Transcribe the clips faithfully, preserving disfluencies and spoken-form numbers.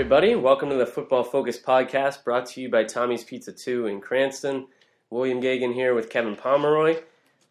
everybody. Welcome to the Football Focus podcast brought to you by Tommy's Pizza two in Cranston. William Gagan here with Kevin Pomeroy.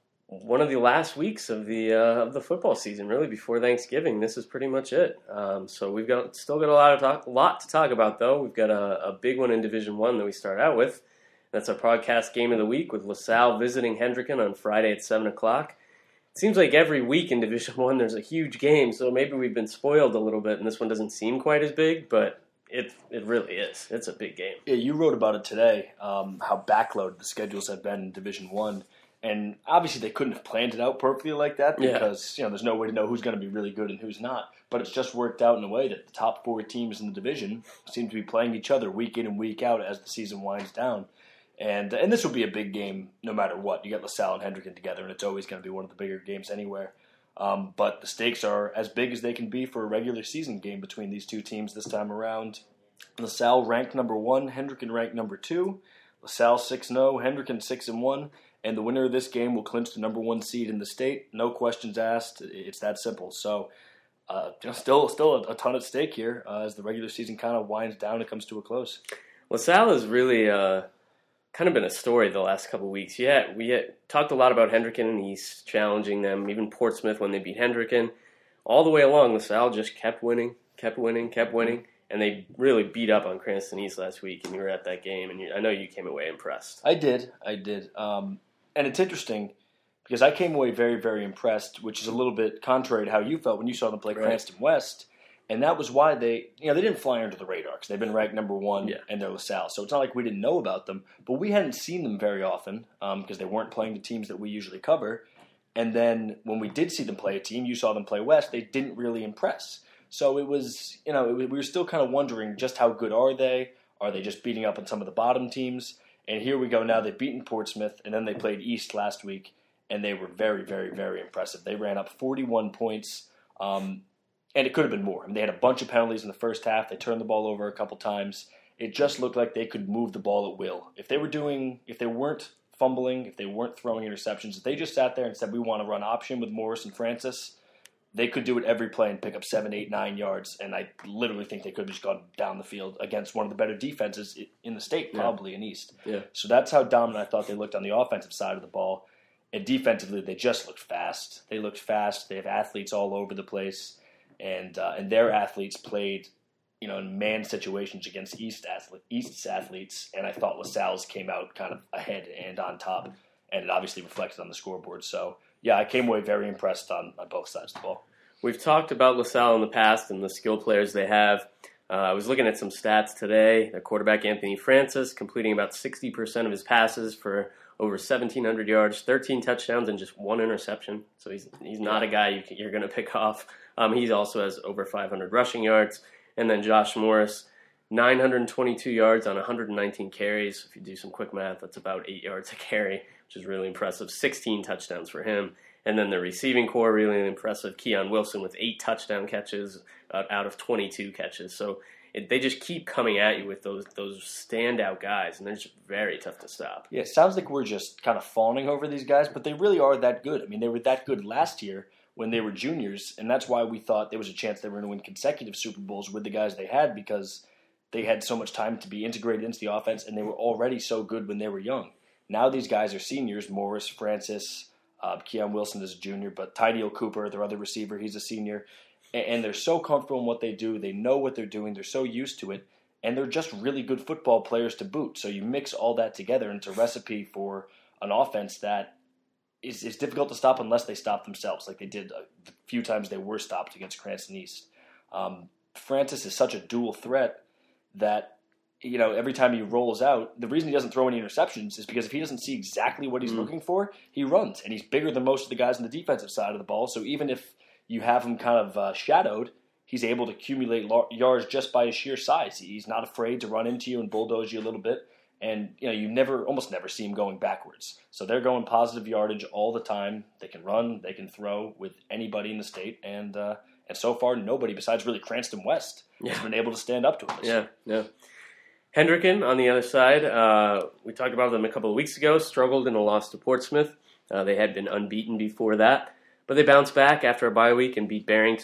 One of the last weeks of the uh, of the football season, really, before Thanksgiving. This is pretty much it. Um, so we've got still got a lot of talk, lot to talk about, though. We've got a, a big one in Division One that we start out with. That's our podcast game of the week with LaSalle visiting Hendricken on Friday at seven o'clock. It seems like every week in Division One there's a huge game, so maybe we've been spoiled a little bit, and this one doesn't seem quite as big, but it it really is. It's a big game. Yeah, you wrote about it today, um, how backloaded the schedules have been in Division One, and obviously they couldn't have planned it out perfectly like that because yeah. you know there's no way to know who's going to be really good and who's not. But it's just worked out in a way that the top four teams in the division seem to be playing each other week in and week out as the season winds down. And and this will be a big game no matter what. You get LaSalle and Hendricken together, and it's always going to be one of the bigger games anywhere. Um, but the stakes are as big as they can be for a regular season game between these two teams this time around. LaSalle ranked number one, Hendricken ranked number two. LaSalle six and oh, Hendricken six and one. And the winner of this game will clinch the number one seed in the state. No questions asked. It's that simple. So uh, still still a, a ton at stake here uh, as the regular season kind of winds down and comes to a close. LaSalle is really... Uh... kind of been a story the last couple of weeks. Yeah, we had talked a lot about Hendricken and East challenging them, even Portsmouth when they beat Hendricken. All the way along, LaSalle just kept winning, kept winning, kept winning, and they really beat up on Cranston East last week, and you were at that game, and you, I know you came away impressed. I did, I did. Um, and it's interesting because I came away very, very impressed, which is a little bit contrary to how you felt when you saw them play right. Cranston West. And that was why they, you know, they didn't fly under the radar because they've been ranked number one yeah. and they're LaSalle. So it's not like we didn't know about them, but we hadn't seen them very often because um, they weren't playing the teams that we usually cover. And then when we did see them play a team, you saw them play West, they didn't really impress. So it was, you know, it, we were still kind of wondering just how good are they? Are they just beating up on some of the bottom teams? And here we go now. They've beaten Portsmouth, and then they played East last week, and they were very, very, very impressive. They ran up forty-one points. Um, And it could have been more. I mean, they had a bunch of penalties in the first half. They turned the ball over a couple times. It just looked like they could move the ball at will. If they were doing, if they weren't fumbling, if they weren't throwing interceptions, if they just sat there and said, we want to run option with Morris and Francis, they could do it every play and pick up seven, eight, nine yards. And I literally think they could have just gone down the field against one of the better defenses in the state, probably yeah. in East. Yeah. So that's how dominant I thought they looked on the offensive side of the ball. And defensively, they just looked fast. They looked fast. They have athletes all over the place. And uh, and their athletes played, you know, in man situations against East athlete, East's athletes, and I thought LaSalle's came out kind of ahead and on top, and it obviously reflected on the scoreboard. So, yeah, I came away very impressed on, on both sides of the ball. We've talked about LaSalle in the past and the skill players they have. Uh, I was looking at some stats today. Their quarterback, Anthony Francis, completing about sixty percent of his passes for over seventeen hundred yards, thirteen touchdowns, and just one interception. So he's he's not a guy you can, you're going to pick off. Um, he also has over five hundred rushing yards. And then Josh Morris, nine hundred twenty-two yards on one hundred nineteen carries. If you do some quick math, that's about eight yards a carry, which is really impressive. sixteen touchdowns for him. And then the receiving core, really impressive. Keon Wilson with eight touchdown catches out of twenty-two catches. So it, they just keep coming at you with those those standout guys, and they're just very tough to stop. Yeah, it sounds like we're just kind of fawning over these guys, but they really are that good. I mean, they were that good last year when they were juniors, and that's why we thought there was a chance they were going to win consecutive Super Bowls with the guys they had because they had so much time to be integrated into the offense, and they were already so good when they were young. Now these guys are seniors, Morris, Francis, uh, Keon Wilson is a junior, but Tydeal Cooper, their other receiver, he's a senior, and, and they're so comfortable in what they do. They know what they're doing. They're so used to it, and they're just really good football players to boot. So you mix all that together, and it's a recipe for an offense that It's, it's difficult to stop unless they stop themselves, like they did a, the few times they were stopped against Cranston East. Um, Francis is such a dual threat that, you know, every time he rolls out, the reason he doesn't throw any interceptions is because if he doesn't see exactly what he's mm. looking for, he runs. And he's bigger than most of the guys on the defensive side of the ball, so even if you have him kind of uh, shadowed, he's able to accumulate yards just by his sheer size. He's not afraid to run into you and bulldoze you a little bit. And, you know, you never, almost never see them going backwards. So they're going positive yardage all the time. They can run, they can throw with anybody in the state. And uh, and so far, nobody besides really Cranston West yeah. has been able to stand up to them. Yeah, yeah. Hendricken, on the other side, uh, we talked about them a couple of weeks ago, struggled in a loss to Portsmouth. Uh, they had been unbeaten before that. But they bounced back after a bye week and beat Barrington.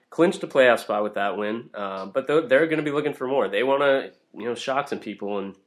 clinched a playoff spot with that win, uh, but they're, they're going to be looking for more. They want to, you know, shock some people and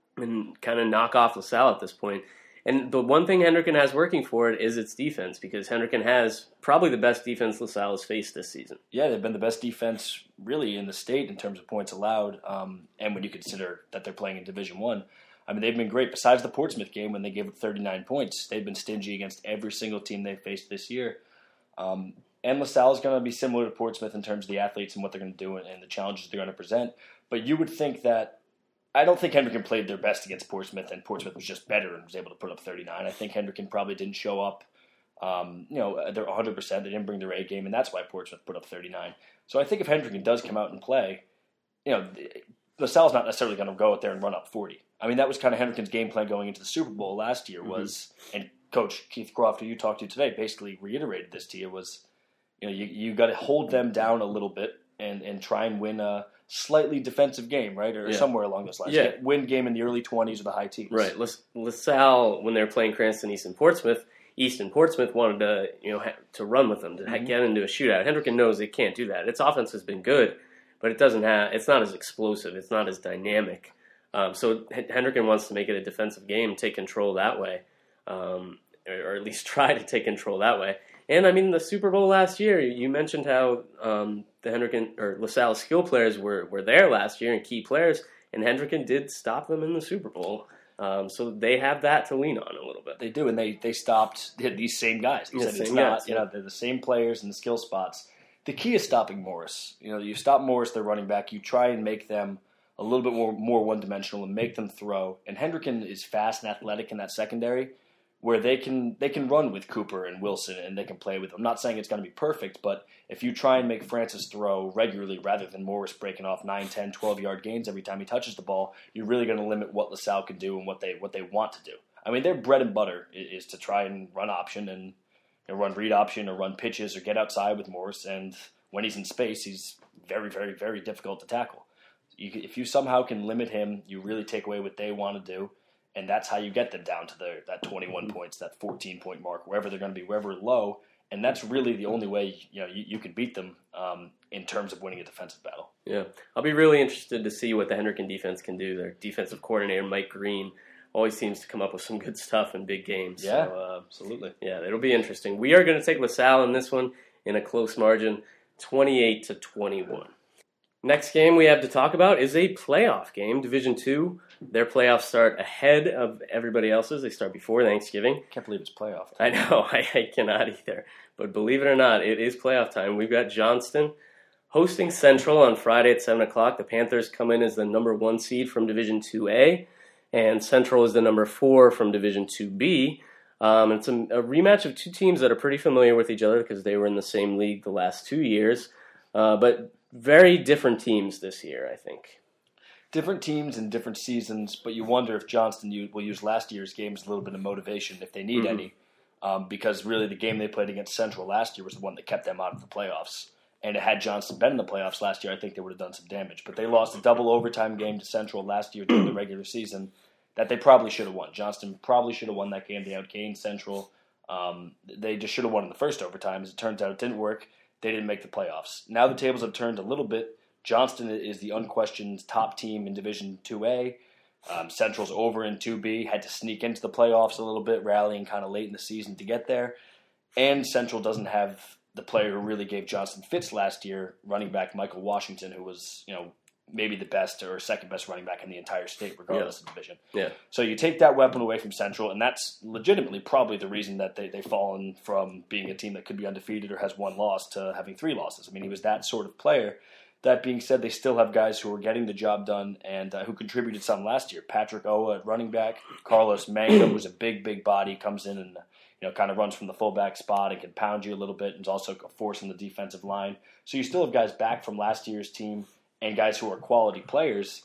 and kind of knock off LaSalle at this point. And the one thing Hendricken has working for it is its defense, because Hendricken has probably the best defense LaSalle has faced this season. Yeah, they've been the best defense really in the state in terms of points allowed, um, and when you consider that they're playing in Division One. I mean, they've been great. Besides the Portsmouth game when they gave up thirty-nine points, they've been stingy against every single team they've faced this year. Um, and LaSalle is going to be similar to Portsmouth in terms of the athletes and what they're going to do and the challenges they're going to present. But you would think that I don't think Hendricken played their best against Portsmouth, and Portsmouth was just better and was able to put up thirty-nine. I think Hendricken probably didn't show up. Um, you know, they're one hundred percent. They didn't bring their A game, and that's why Portsmouth put up thirty-nine. So I think if Hendricken does come out and play, you know, LaSalle's not necessarily going to go out there and run up forty. I mean, that was kind of Hendricken's game plan going into the Super Bowl last year was, mm-hmm. and Coach Keith Croft, who you talked to today, basically reiterated this to you, was, you know, you, you got to hold them down a little bit and, and try and win a slightly defensive game, right? Or yeah. somewhere along those lines. Yeah. Win game in the early twenties or the high teens. Right. LaSalle, when they were playing Cranston, East, and Portsmouth, East and Portsmouth wanted to, you know, ha- to run with them, to mm-hmm. get into a shootout. Hendricken knows they can't do that. Its offense has been good, but it doesn't have, it's not as explosive. It's not as dynamic. Um, so Hendricken wants to make it a defensive game, take control that way, um, or, or at least try to take control that way. And, I mean, the Super Bowl last year, you mentioned how um, the Hendricken or LaSalle skill players were, were there last year and key players, and Hendricken did stop them in the Super Bowl. Um, so they have that to lean on a little bit. They do, and they, they stopped these same guys. They yeah, said same it's guys, not, yeah. you know, they're the same players in the skill spots. The key is stopping Morris. You know, you stop Morris, their running back, you try and make them a little bit more, more one-dimensional and make them throw. And Hendricken is fast and athletic in that secondary, where they can they can run with Cooper and Wilson and they can play with them. I'm not saying it's going to be perfect, but if you try and make Francis throw regularly rather than Morris breaking off nine, ten, twelve-yard gains every time he touches the ball, you're really going to limit what LaSalle can do and what they what they want to do. I mean, their bread and butter is, is to try and run option and you know, run read option or run pitches or get outside with Morris, and when he's in space, he's very, very, very difficult to tackle. You, if you somehow can limit him, you really take away what they want to do. And that's how you get them down to the, that twenty-one points, that fourteen-point mark, wherever they're going to be, wherever low. And that's really the only way you know you, you can beat them um, in terms of winning a defensive battle. Yeah, I'll be really interested to see what the Hendricken defense can do. Their defensive coordinator, Mike Green, always seems to come up with some good stuff in big games. Yeah, so, uh, absolutely. Yeah, it'll be interesting. We are going to take LaSalle in this one in a close margin, twenty-eight to twenty-one. Next game we have to talk about is a playoff game, Division Two. Their playoffs start ahead of everybody else's. They start before Thanksgiving. Can't believe it's playoff I time. know, I, I cannot either. But believe it or not, it is playoff time. We've got Johnston hosting Central on Friday at seven o'clock. The Panthers come in as the number one seed from Division Two A, and Central is the number four from Division Two B. Um, it's a, a rematch of two teams that are pretty familiar with each other because they were in the same league the last two years. Uh, but very different teams this year, I think. Different teams and different seasons, but you wonder if Johnston will use last year's game as a little bit of motivation if they need mm-hmm. any, um, because really the game they played against Central last year was the one that kept them out of the playoffs. And had Johnston been in the playoffs last year, I think they would have done some damage. But they lost a double overtime game to Central last year during the regular season that they probably should have won. Johnston probably should have won that game. They outgained Central. Um, they just should have won in the first overtime. As it turns out, it didn't work. They didn't make the playoffs. Now the tables have turned a little bit. Johnston is the unquestioned top team in Division two A. Um, Central's over in two B, had to sneak into the playoffs a little bit, rallying kind of late in the season to get there. And Central doesn't have the player who really gave Johnston fits last year, running back Michael Washington, who was, you know, maybe the best or second best running back in the entire state, regardless yeah. of division. Yeah. So you take that weapon away from Central, and that's legitimately probably the reason that they, they've fallen from being a team that could be undefeated or has one loss to having three losses. I mean, he was that sort of player. That being said, they still have guys who are getting the job done and uh, who contributed some last year. Patrick Owa at running back, Carlos Manga, who's a big, big body, comes in and you know kind of runs from the fullback spot and can pound you a little bit and is also a force in the defensive line. So you still have guys back from last year's team and guys who are quality players,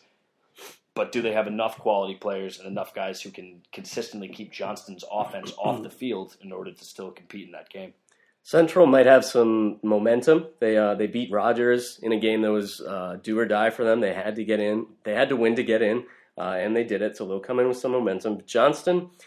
but do they have enough quality players and enough guys who can consistently keep Johnston's offense off the field in order to still compete in that game? Central might have some momentum. They uh, they beat Rogers in a game that was uh, do or die for them. They had to get in. They had to win to get in, uh, and they did it, so they'll come in with some momentum. Johnston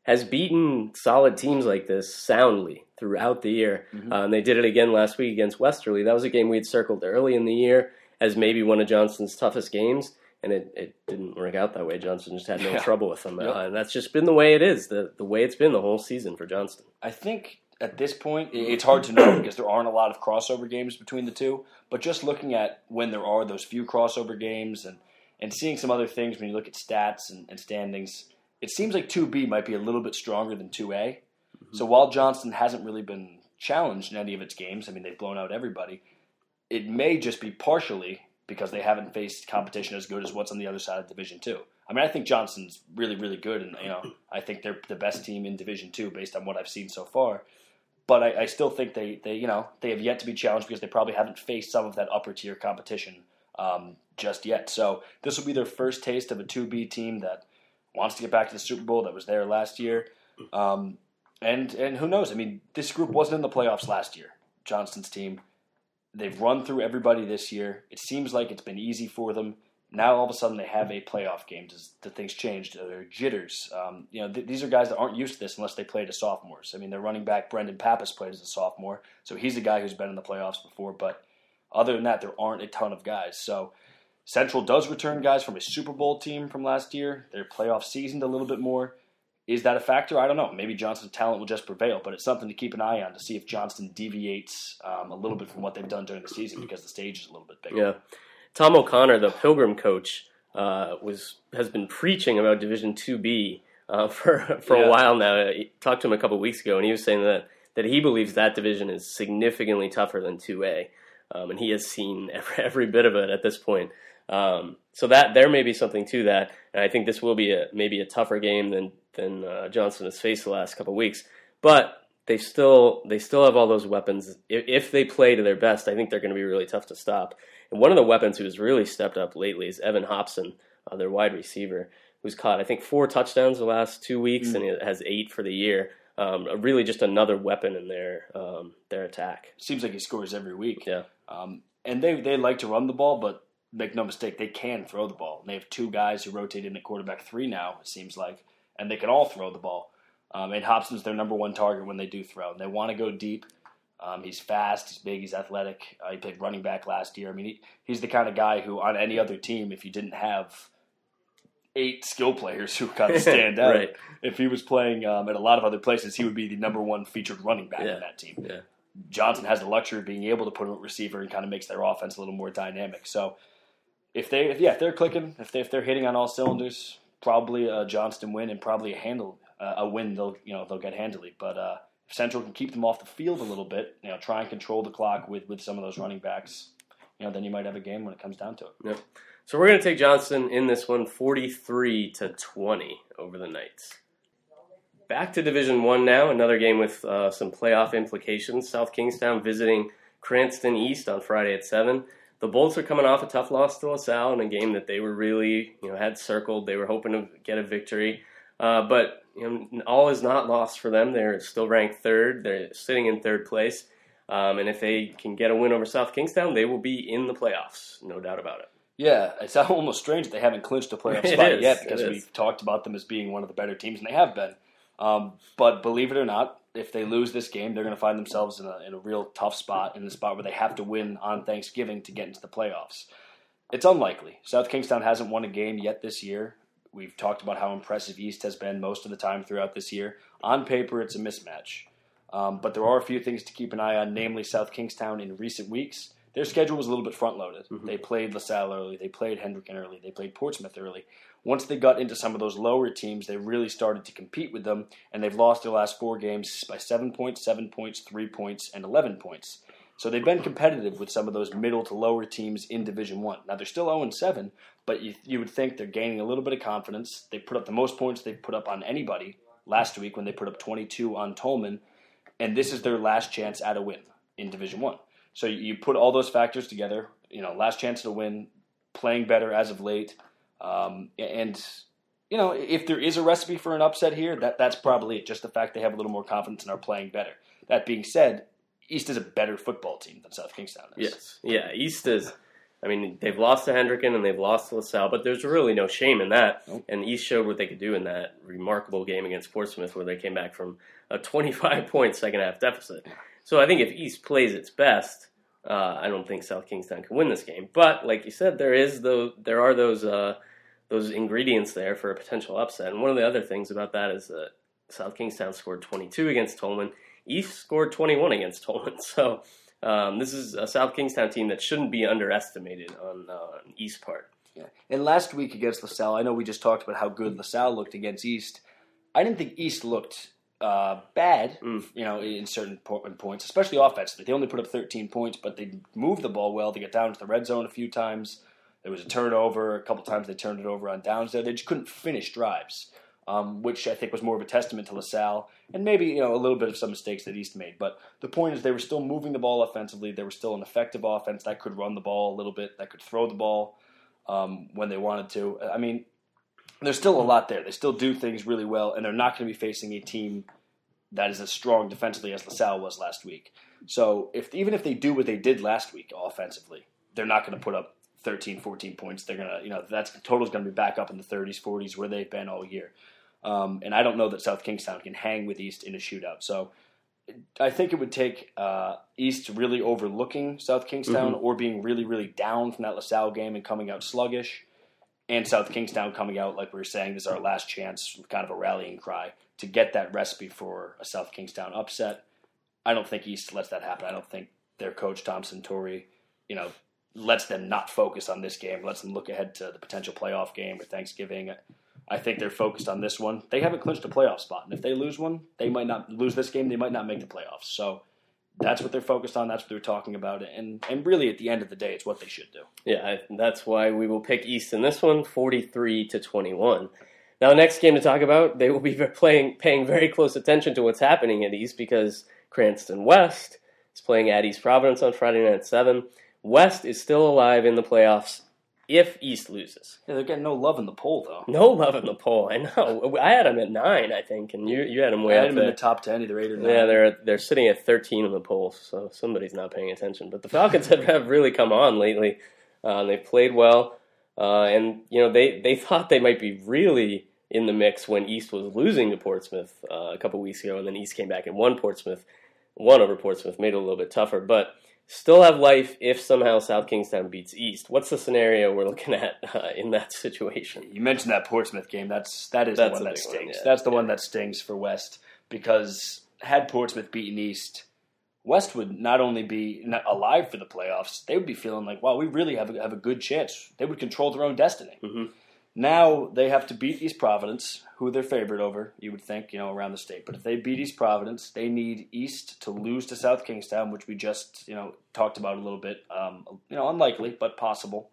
has beaten solid teams like this soundly throughout the year. Mm-hmm. Uh, and they did it again last week against Westerly. That was a game we had circled early in the year as maybe one of Johnston's toughest games, and it, it didn't work out that way. Johnston just had no yeah. trouble with them. Yep. Uh, and that's just been the way it is, the, the way it's been the whole season for Johnston. I think at this point, it's hard to know because there aren't a lot of crossover games between the two, but just looking at when there are those few crossover games and, and seeing some other things when you look at stats and, and standings, it seems like two B might be a little bit stronger than two A. Mm-hmm. So while Johnston hasn't really been challenged in any of its games, I mean, they've blown out everybody, it may just be partially because they haven't faced competition as good as what's on the other side of Division Two. I mean, I think Johnston's really, really good, and you know, I think they're the best team in Division Two based on what I've seen so far. But I, I still think they, they, you know, they have yet to be challenged because they probably haven't faced some of that upper tier competition um, just yet. So this will be their first taste of a two B team that wants to get back to the Super Bowl, that was there last year. Um, and and who knows? I mean, this group wasn't in the playoffs last year, Johnston's team. They've run through everybody this year. It seems like it's been easy for them. Now all of a sudden they have a playoff game. Does the things changed? They're jitters. Um, you know, th- these are guys that aren't used to this unless they played as sophomores. I mean, their running back, Brendan Pappas, played as a sophomore, so he's a guy who's been in the playoffs before. But other than that, there aren't a ton of guys. So Central does return guys from a Super Bowl team from last year. They're playoff seasoned a little bit more. Is that a factor? I don't know. Maybe Johnston's talent will just prevail, but it's something to keep an eye on to see if Johnston deviates um, a little bit from what they've done during the season because the stage is a little bit bigger. Yeah. Tom O'Connor, the Pilgrim coach, uh, was has been preaching about Division two B uh, for for yeah. a while now. I talked to him a couple of weeks ago, and he was saying that, that he believes that division is significantly tougher than two A, um, and he has seen every, every bit of it at this point. Um, so that there may be something to that, and I think this will be a maybe a tougher game than than uh, Johnston has faced the last couple of weeks. But they still they still have all those weapons. If, if they play to their best, I think they're going to be really tough to stop. And one of the weapons who has really stepped up lately is Evan Hobson, uh, their wide receiver, who's caught I think four touchdowns the last two weeks, mm. and he has eight for the year. Um, really, just another weapon in their um, their attack. Seems like he scores every week. Yeah, um, and they they like to run the ball, but make no mistake, they can throw the ball. And they have two guys who rotate in at quarterback three now, it seems like, and they can all throw the ball. Um, and Hobson's their number one target when they do throw. And they want to go deep. Um, he's fast, he's big, he's athletic. Uh, he played running back last year. I mean, he, he's the kind of guy who, on any other team, if you didn't have eight skill players who kind of stand out, right. if he was playing um, at a lot of other places, he would be the number one featured running back yeah. in that team. Yeah. Johnston has the luxury of being able to put him at receiver and kind of makes their offense a little more dynamic. So, if they, if, yeah, if they're clicking, if they if they're hitting on all cylinders, probably a Johnston win and probably a handle uh, a win. They'll you know they'll get handily, but. Uh, If Central can keep them off the field a little bit, you know, try and control the clock with, with some of those running backs, you know, then you might have a game when it comes down to it. Yep. So we're going to take Johnston in this one, forty-three to twenty over the Knights. Back to Division One now, another game with uh, some playoff implications. South Kingstown visiting Cranston East on Friday at seven. The Bolts are coming off a tough loss to LaSalle in a game that they were really, you know, had circled. They were hoping to get a victory, uh, but. You know, all is not lost for them. They're still ranked third. They're sitting in third place. Um, and if they can get a win over South Kingstown, they will be in the playoffs, no doubt about it. Yeah, it's almost strange that they haven't clinched a playoff spot yet because we've talked about them as being one of the better teams, and they have been. Um, but believe it or not, if they lose this game, they're going to find themselves in a, in a real tough spot, in the spot where they have to win on Thanksgiving to get into the playoffs. It's unlikely. South Kingstown hasn't won a game yet this year. We've talked about how impressive East has been most of the time throughout this year. On paper, it's a mismatch. Um, but there are a few things to keep an eye on, namely South Kingstown in recent weeks. Their schedule was a little bit front-loaded. Mm-hmm. They played LaSalle early. They played Hendricken early. They played Portsmouth early. Once they got into some of those lower teams, they really started to compete with them, and they've lost their last four games by seven points, seven points, three points, and eleven points. So they've been competitive with some of those middle to lower teams in Division One. Now, they're still oh and seven, but you, you would think they're gaining a little bit of confidence. They put up the most points they've put up on anybody last week when they put up twenty-two on Tolman, and this is their last chance at a win in Division One. So you put all those factors together, you know, last chance at a win, playing better as of late, um, and, you know, if there is a recipe for an upset here, that that's probably it, just the fact they have a little more confidence and are playing better. That being said, East is a better football team than South Kingstown is. Yes. Yeah, East is, I mean, they've lost to Hendricken and they've lost to LaSalle, but there's really no shame in that. Nope. And East showed what they could do in that remarkable game against Portsmouth where they came back from a twenty-five point second half deficit. So I think if East plays its best, uh, I don't think South Kingstown can win this game. But like you said, there is those, there are those uh, those ingredients there for a potential upset. And one of the other things about that is that South Kingstown scored twenty-two against Tolman. East scored twenty-one against Tolman. So um, this is a South Kingstown team that shouldn't be underestimated on uh, East part. Yeah. And last week against LaSalle, I know we just talked about how good LaSalle looked against East. I didn't think East looked uh, bad, Mm. you know, in certain po- points, especially offensively. They only put up thirteen points, but they moved the ball well. They got down to the red zone a few times. There was a turnover. A couple times they turned it over on downs there. They just couldn't finish drives, um, which I think was more of a testament to LaSalle and maybe, you know, a little bit of some mistakes that East made. But the point is they were still moving the ball offensively. They were still an effective offense that could run the ball a little bit, that could throw the ball um, when they wanted to. I mean, there's still a lot there. They still do things really well, and they're not going to be facing a team that is as strong defensively as LaSalle was last week. So if even if they do what they did last week offensively, they're not going to put up thirteen, fourteen points. They're going to, you know, that's the total's going to be back up in the thirties, forties where they've been all year. Um, and I don't know that South Kingstown can hang with East in a shootout. So I think it would take uh, East really overlooking South Kingstown Mhm. or being really, really down from that LaSalle game and coming out sluggish, and South Kingstown coming out, like we were saying, this is our last chance, kind of a rallying cry, to get that recipe for a South Kingstown upset. I don't think East lets that happen. I don't think their coach, Tom Suntory, you know, lets them not focus on this game, lets them look ahead to the potential playoff game or Thanksgiving. I think they're focused on this one. They haven't clinched a playoff spot, and if they lose one, they might not lose this game. They might not make the playoffs. So that's what they're focused on. That's what they're talking about, and and really at the end of the day, it's what they should do. Yeah, I, that's why we will pick East in this one, forty-three to twenty-one. Now, next game to talk about, they will be playing, paying very close attention to what's happening at East because Cranston West is playing at East Providence on Friday night at seven. West is still alive in the playoffs if East loses. Yeah, they're getting no love in the poll, though. No love in the poll. I know. I had them at nine, I think, and you you had them way I up had them there. in the top ten, either eight or nine. Yeah, they're they're sitting at thirteen in the poll, so somebody's not paying attention. But the Falcons have, have really come on lately. Uh, they've played well, uh, and you know they, they thought they might be really in the mix when East was losing to Portsmouth uh, a couple weeks ago, and then East came back and won Portsmouth, won over Portsmouth, made it a little bit tougher, but still have life if somehow South Kingstown beats East. What's the scenario we're looking at uh, in that situation? You mentioned that Portsmouth game. That's that is That's the one a that big stings. one, yeah. That's the one Yeah. that stings for West because had Portsmouth beaten East, West would not only be not alive for the playoffs, they would be feeling like, wow, we really have a, have a good chance. They would control their own destiny. Mhm. Now they have to beat East Providence, who they're favored over, you would think, you know, around the state. But if they beat East Providence, they need East to lose to South Kingstown, which we just, you know, talked about a little bit. Um, you know, unlikely, but possible.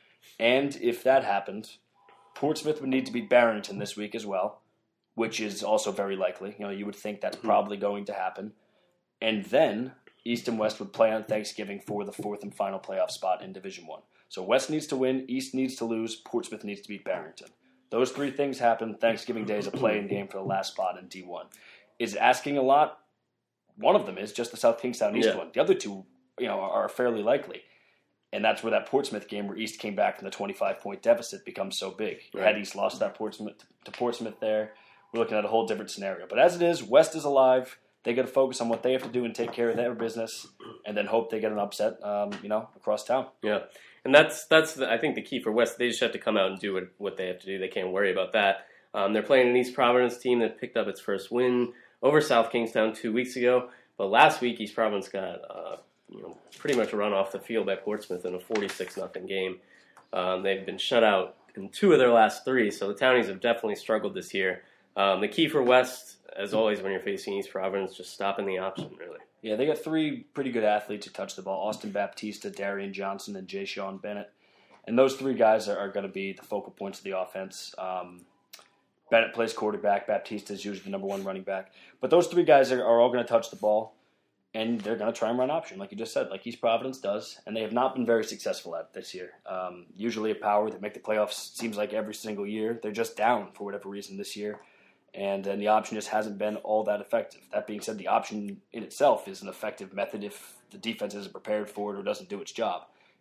And if that happened, Portsmouth would need to beat Barrington this week as well, which is also very likely. You know, you would think that's probably going to happen. And then East and West would play on Thanksgiving for the fourth and final playoff spot in Division One. So West needs to win, East needs to lose, Portsmouth needs to beat Barrington. Those three things happen. Thanksgiving Day is a play-in game for the last spot in D one. Is asking a lot? One of them is just the South Kingstown East Yeah. one. The other two, you know, are fairly likely. And that's where that Portsmouth game where East came back from the twenty-five point deficit becomes so big. Right. Had East lost that Portsmouth to Portsmouth there, we're looking at a whole different scenario. But as it is, West is alive. They got to focus on what they have to do and take care of their business, and then hope they get an upset, um, you know, across town. Yeah, and that's that's the, I think the key for West. They just have to come out and do what, what they have to do. They can't worry about that. Um, they're playing an East Providence team that picked up its first win over South Kingstown two weeks ago. But last week, East Providence got uh, you know pretty much run off the field by Portsmouth in a forty-six nothing game. Um, they've been shut out in two of their last three, so the Townies have definitely struggled this year. Um, the key for West, as always, when you're facing East Providence, just stopping the option, really. Yeah, they got three pretty good athletes who touch the ball: Austin Baptista, Darian Johnson, and Jay Sean Bennett. And those three guys are, are going to be the focal points of the offense. Um, Bennett plays quarterback. Baptista is usually the number one running back. But those three guys are, are all going to touch the ball, and they're going to try and run option, like you just said, like East Providence does. And they have not been very successful at it this year. Um, usually a power that make the playoffs seems like every single year. They're just down for whatever reason this year. And then the option just hasn't been all that effective. That being said, the option in itself is an effective method if the defense isn't prepared for it or doesn't do its job.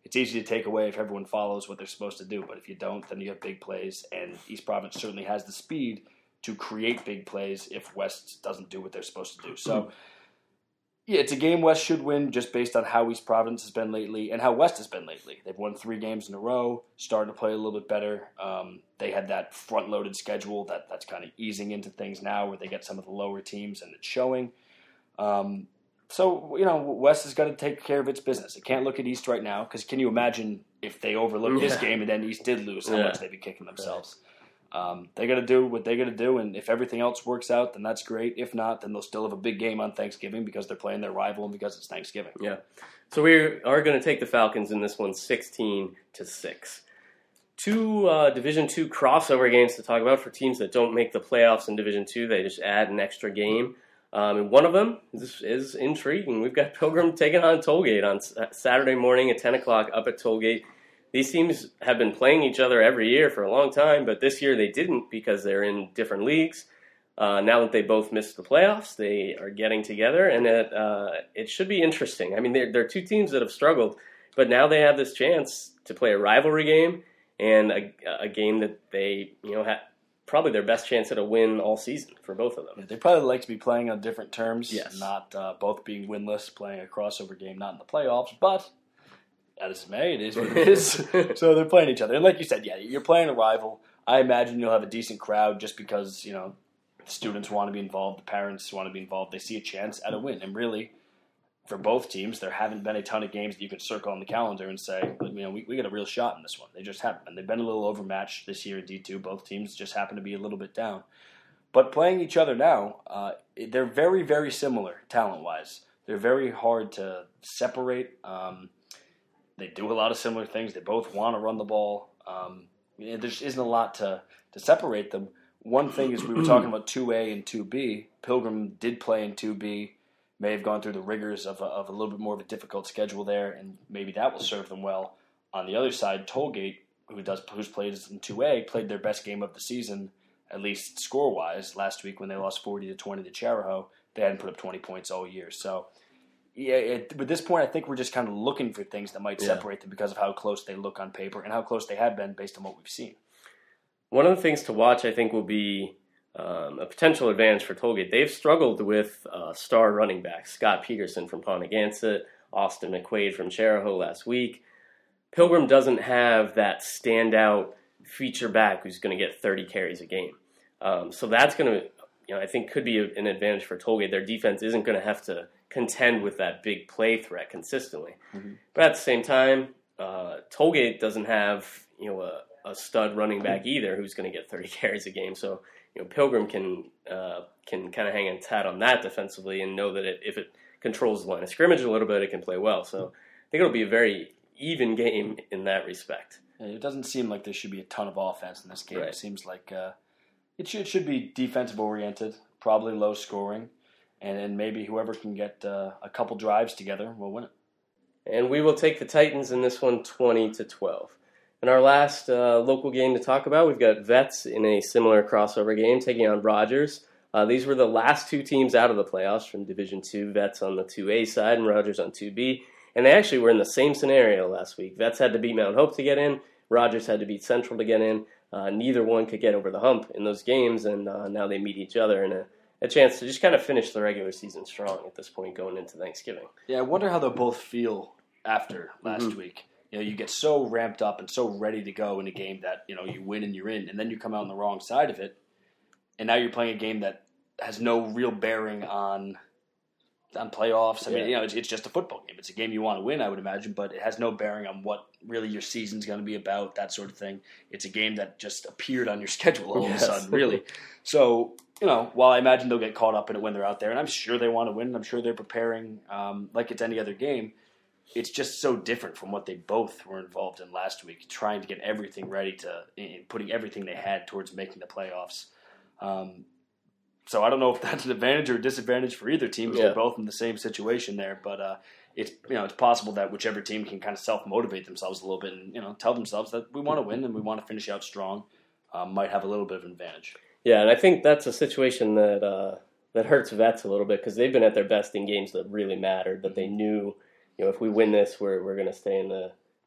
it's easy to take away if everyone follows what they're supposed to do. But if you don't, then you have big plays. And East Providence certainly has the speed to create big plays if West doesn't do what they're supposed to do. So, yeah, it's a game West should win just based on how East Providence has been lately and how West has been lately. They've won three games in a row, starting to play a little bit better. Um, they had that front-loaded schedule that, that's kind of easing into things now where they get some of the lower teams and it's showing. Um, so, you know, West has got to take care of its business. It can't look at East right now because can you imagine if they overlooked yeah. this game and then East did lose, how yeah. much they'd be kicking themselves. Right. Um, they got to do what they got to do, and if everything else works out, then that's great. If not, then they'll still have a big game on Thanksgiving because they're playing their rival and because it's Thanksgiving. Yeah. So we are going to take the Falcons in this one sixteen to six. Two uh, Division two crossover games to talk about for teams that don't make the playoffs in Division two. They just add an extra game. Um, and one of them is, is intriguing. We've got Pilgrim taking on Tollgate on Saturday morning at ten o'clock up at Tollgate. These teams have been playing each other every year for a long time, but this year they didn't because they're in different leagues. Uh, now that they both missed the playoffs, they are getting together, and it, uh, it should be interesting. I mean, they're, they're two teams that have struggled, but now they have this chance to play a rivalry game and a, a game that they, you know, have probably their best chance at a win all season for both of them. Yeah, they probably like to be playing on different terms, yes. not uh, both being winless, playing a crossover game, not in the playoffs, but that is May, it is what it is. So they're playing each other. And like you said, yeah, you're playing a rival. I imagine you'll have a decent crowd just because, you know, students want to be involved, the parents want to be involved. They see a chance at a win. And really, for both teams, there haven't been a ton of games that you can circle on the calendar and say, you know, we, we got a real shot in this one. They just haven't. And they've been a little overmatched this year in D two. Both teams just happen to be a little bit down. But playing each other now, uh, they're very, very similar talent-wise. They're very hard to separate. Um, they do a lot of similar things. They both want to run the ball. Um, you know, there just isn't a lot to, to separate them. One thing is we were talking about two A and two B. Pilgrim did play in two B. May have gone through the rigors of a, of a little bit more of a difficult schedule there, and maybe that will serve them well. On the other side, Tollgate, who does who's played in two A, played their best game of the season, at least score-wise, last week when they lost forty to twenty to Charahoe. They hadn't put up twenty points all year. So, yeah, it, at this point, I think we're just kind of looking for things that might separate yeah. them because of how close they look on paper and how close they have been based on what we've seen. One of the things to watch, I think, will be Um, a potential advantage for Tollgate. They've struggled with uh, star running backs, Scott Peterson from Pontigansett, Austin McQuaid from Charahoe last week. Pilgrim doesn't have that standout feature back who's going to get thirty carries a game. Um, so that's going to, you know, I think could be a, an advantage for Tollgate. Their defense isn't going to have to contend with that big play threat consistently. Mm-hmm. But at the same time, uh, Tollgate doesn't have, you know, a, a stud running back either who's going to get thirty carries a game. So, you know, Pilgrim can uh, can kind of hang its hat on that defensively and know that it, if it controls the line of scrimmage a little bit, it can play well. So I think it'll be a very even game in that respect. Yeah, it doesn't seem like there should be a ton of offense in this game. Right. It seems like uh, it should should be defensive oriented, probably low scoring, and, and maybe whoever can get uh, a couple drives together will win it. And we will take the Titans in this one twenty to twelve. In our last uh, local game to talk about, we've got Vets in a similar crossover game taking on Rogers. Uh, these were the last two teams out of the playoffs from Division two, Vets on the two A side and Rogers on two B. And they actually were in the same scenario last week. Vets had to beat Mount Hope to get in. Rogers had to beat Central to get in. Uh, neither one could get over the hump in those games, and uh, now they meet each other in a, a chance to just kind of finish the regular season strong at this point going into Thanksgiving. Yeah, I wonder how they'll both feel after last mm-hmm. week. You know, you get so ramped up and so ready to go in a game that, you know, you win and you're in, and then you come out on the wrong side of it, and now you're playing a game that has no real bearing on on playoffs. I yeah. mean, you know, it's, it's just a football game. It's a game you want to win, I would imagine, but it has no bearing on what really your season's going to be about, that sort of thing. It's a game that just appeared on your schedule all yes. of a sudden, really. So, you know, while I imagine they'll get caught up in it when they're out there, and I'm sure they want to win, I'm sure they're preparing um, like it's any other game, it's just so different from what they both were involved in last week, trying to get everything ready to, and putting everything they had towards making the playoffs. Um, so I don't know if that's an advantage or a disadvantage for either team. Yeah. They're both in the same situation there, but uh, it's you know it's possible that whichever team can kind of self motivate themselves a little bit and you know tell themselves that we want to win and we want to finish out strong, um, might have a little bit of an advantage. Yeah, and I think that's a situation that uh, that hurts Vets a little bit because they've been at their best in games that really mattered, that they knew. You know, if we win this, we're we're going to stay in the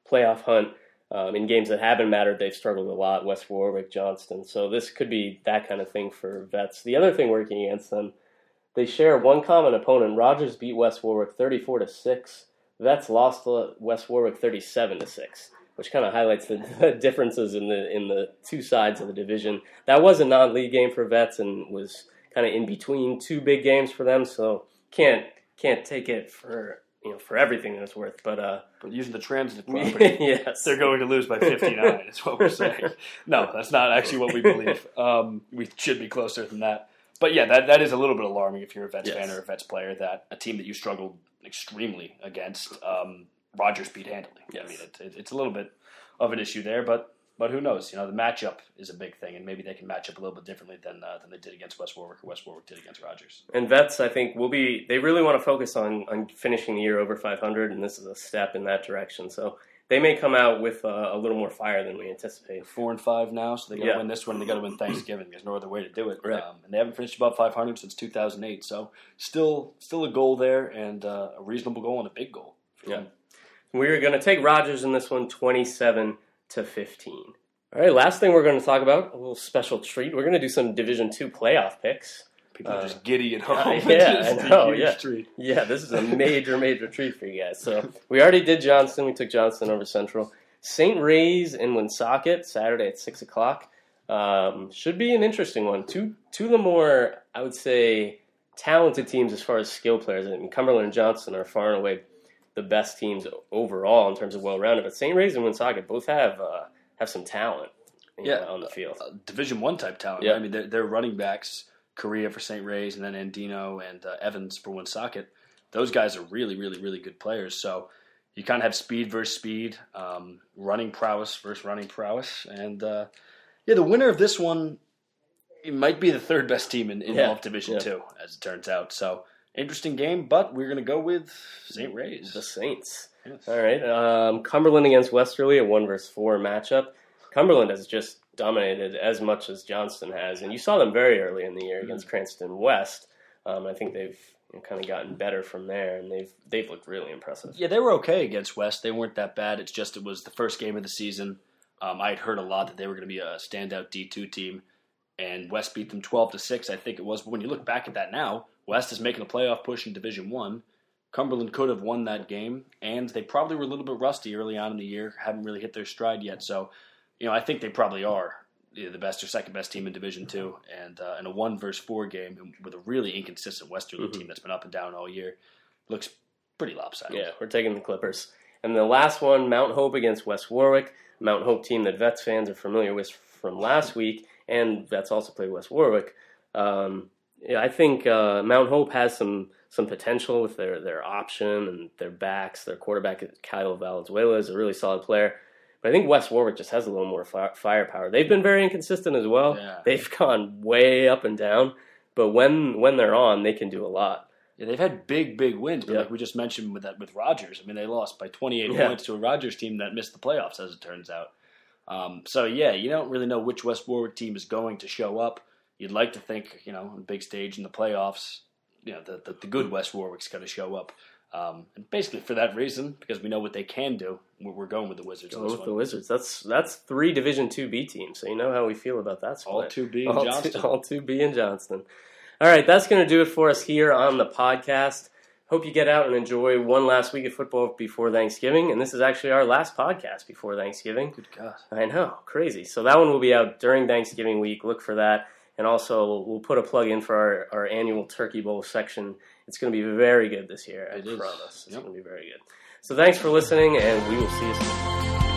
playoff hunt. Um, in games that haven't mattered, they've struggled a lot, West Warwick, Johnston. So this could be that kind of thing for Vets. The other thing working against them, they share one common opponent. Rogers beat West Warwick thirty-four to six. Vets lost to West Warwick thirty-seven to six, which kind of highlights the, the differences in the in the two sides of the division. That was a non-league game for Vets and was kind of in between two big games for them, so can't can't take it for you know for everything that it's worth. But uh, but using the transitive property, yes, they're going to lose by fifty-nine. Is what we're saying. No, that's not actually what we believe. Um, we should be closer than that. But yeah, that that is a little bit alarming if you're a Vets yes. fan or a Vets player, that a team that you struggled extremely against, um, Rogers beat handily. Yes. I mean, it, it, it's a little bit of an issue there, but but who knows? You know, the matchup is a big thing, and maybe they can match up a little bit differently than uh, than they did against West Warwick or West Warwick did against Rogers. And Vets, I think, will be. They really want to focus on on finishing the year over five hundred, and this is a step in that direction. So they may come out with uh, a little more fire than we anticipate. Four and five now, so they got to yeah. win this one. And they got to win Thanksgiving. There's no other way to do it. Right. Um, and they haven't finished above five hundred since two thousand eight. So still, still a goal there, and uh, a reasonable goal and a big goal. Yeah. Them. We're going to take Rogers in this one, twenty-seven to fifteen. All right, last thing we're going to talk about, a little special treat. We're going to do some Division Two playoff picks. People are uh, just giddy at home. Uh, yeah, I know, yeah. Treat. Yeah, this is a major, major treat for you guys. So we already did Johnston. We took Johnston over Central. Saint Ray's in Woonsocket, Saturday at six o'clock. Um, should be an interesting one. Two, two of the more, I would say, talented teams as far as skill players. I mean, Cumberland and Johnston are far and away the best teams overall in terms of well-rounded. But Saint Ray's and Woonsocket both have uh, have some talent yeah, know, on the field. Uh, Division One type talent. Yeah. Right? I mean, they're, they're running backs, Correa for Saint Ray's, and then Andino and uh, Evans for Woonsocket. Those guys are really, really, really good players. So you kind of have speed versus speed, um, running prowess versus running prowess. And, uh, yeah, the winner of this one, it might be the third best team in, in yeah. all of Division yeah. Two, as it turns out. So interesting game, but we're going to go with Saint Ray's. The Saints. Yes. All right. Um, Cumberland against Westerly, a one versus four matchup. Cumberland has just dominated as much as Johnston has, and you saw them very early in the year against mm-hmm. Cranston West. Um, I think they've you know, kind of gotten better from there, and they've they've looked really impressive. Yeah, they were okay against West. They weren't that bad. It's just it was the first game of the season. Um, I had heard a lot that they were going to be a standout D two team, and West beat them twelve to six, I think it was. But when you look back at that now, West is making a playoff push in Division One. Cumberland could have won that game, and they probably were a little bit rusty early on in the year, haven't really hit their stride yet. So, you know, I think they probably are either the best or second best team in Division Two, and uh, in a one versus four game with a really inconsistent Westerly mm-hmm. team that's been up and down all year, looks pretty lopsided. Yeah, we're taking the Clippers. And the last one, Mount Hope against West Warwick. Mount Hope team that Vets fans are familiar with from last week, and Vets also played West Warwick. Um, yeah, I think uh, Mount Hope has some some potential with their, their option and their backs. Their quarterback, Kyle Valenzuela, is a really solid player. But I think West Warwick just has a little more fire, firepower. They've been very inconsistent as well. Yeah. They've gone way up and down. But when when they're on, they can do a lot. Yeah, they've had big, big wins. But yep. like we just mentioned with that with Rogers, I mean, they lost by twenty-eight yeah. points to a Rogers team that missed the playoffs, as it turns out. Um, so, yeah, you don't really know which West Warwick team is going to show up. You'd like to think, you know, on the big stage in the playoffs, you know, the, the, the good West Warwick's going to show up. Um, and basically for that reason, because we know what they can do, we're going with the Wizards. Going this with one. the Wizards. That's that's three Division Two B teams, so you know how we feel about that split. All two B in all Johnston. Two, all two B in Johnston. All right, that's going to do it for us here on the podcast. Hope you get out and enjoy one last week of football before Thanksgiving, and this is actually our last podcast before Thanksgiving. Good God. I know, crazy. So that one will be out during Thanksgiving week. Look for that. And also, we'll put a plug in for our, our annual Turkey Bowl section. It's going to be very good this year, I it promise. Is. It's yep. going to be very good. So thanks for listening, and we will see you soon.